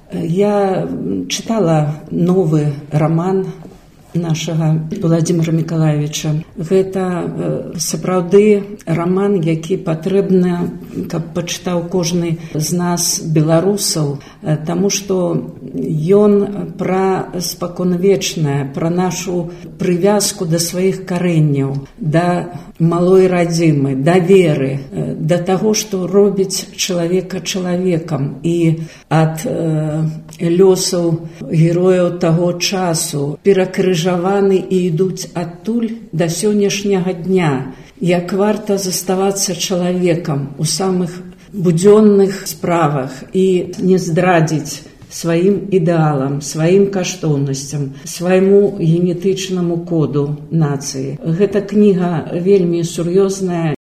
Я чытала новы раман нашага Владзіміра Мікалаевіча. Гэта сапраўды раман, які патрэбна, каб пачытаў кожны з нас, беларусаў, таму што ён пра спаконвечнае, пра нашу прывязку да сваіх карэнняў, да малой радзімы, да веры, да таго, што робіць чалавека чалавекам. І ад лёсаў герояў таго часу перакрыжаваны і ідуць адтуль да сённяшняга дня, як варта заставацца чалавекам у самых будзённых справах і не здрадзіць сваім ідэалам, сваім каштоўнасцям, свайму генетычнаму коду нацыі. Гэта кніга вельмі сур'ёзная.